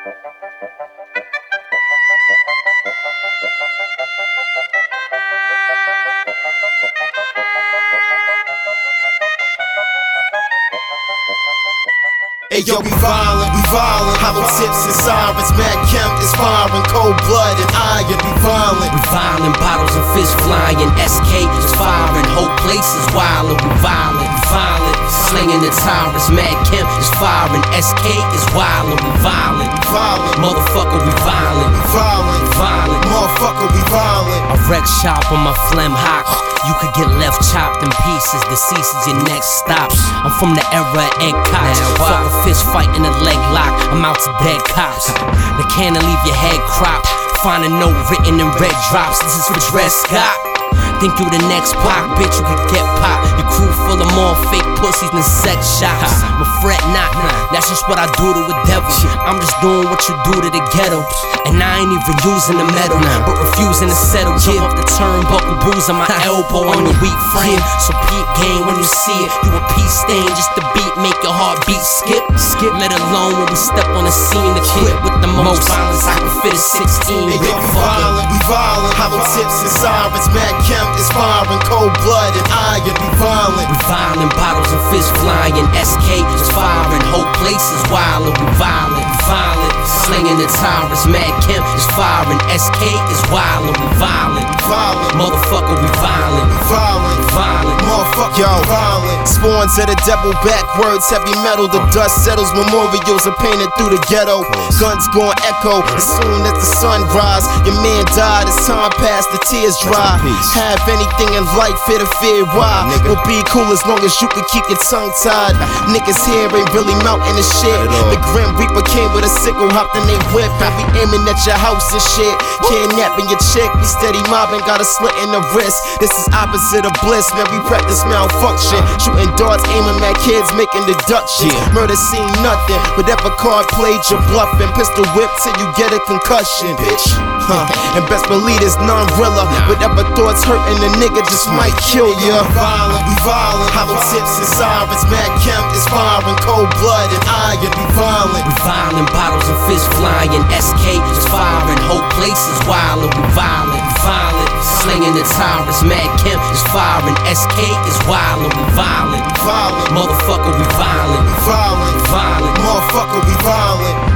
Hey yo, we violent, hollow tips and sirens, mad chem is firing, cold blood and iron, we violent. We violent, bottles and fists flying, SK is firing, whole place is wildin', we violent, slinging the tyrants, mad chem is firing, SK is wildin', we violent, motherfucker, we violent, motherfucker, we violent. A wreck shop on my phlegm hawk. You could get left chopped in pieces, deceased your next stops. I'm from the era of egg cops. Fuck a fist fight in a leg lock. I'm out to dead cops. They can't leave your head cropped. Find a note written in red drops. This is for Dred Scott. Think you the next Pac, bitch, you could get popped. Your crew full of more fake pussies than sex shops. But fret not, that's just what I do to a devil. I'm just doing what you do to the ghetto. And I ain't even using the metal, but refusing to settle. Give up the turnbuckle, bruising my elbow on your weak frame. So peep game when you see it, you a peace stain. Just the beat make your heartbeat skip. Let alone when we step on the scene. Equipped with the most violence I can fit a 16. Hey, yo, we violent, hollow tips and sirens, mad chem is firing, cold blood and iron, we violent. We violent, bottles and fists flying, SK is firing, whole place is wildin', we violent, slinging the tyrants, mad chem is firing, SK is wildin', we violent, motherfucker, we violent, motherfucker, yo, violent. Spawns of the devil, backwards, heavy metal, the dust settles, memorials are painted through the ghetto. Guns gon' echo as soon as the sun rise. Your man died, as time passed, the tears dry. Have anything in life, fear to fear why? We'll be cool as long as you can keep your tongue tied. Niggas here ain't really mounting the shit. The Grim Reaper came with a sickle, hopped in they whip, and we aiming at your house and shit. Kidnapping your chick, we steady mobbing, got a slit in the wrist. This is opposite of bliss, man, we practice malfunction. Shooting darts, aiming at kids, making deductions. Murder scene, nothing, whatever card played, you're bluffing. Pistol whip till you get a concussion, bitch. And best believe it's non-rilla. Whatever thoughts hurting a nigga just might kill ya. We violent, hollow tips and sirens, mad chem is firing, cold blood and iron, we violent. We violent, bottles and fists flying, SK is firing, whole place is wildin', we violent, slinging the tyrants, mad chem is firing, SK is wildin', we violent, motherfucker, we violent, motherfucker, we violent.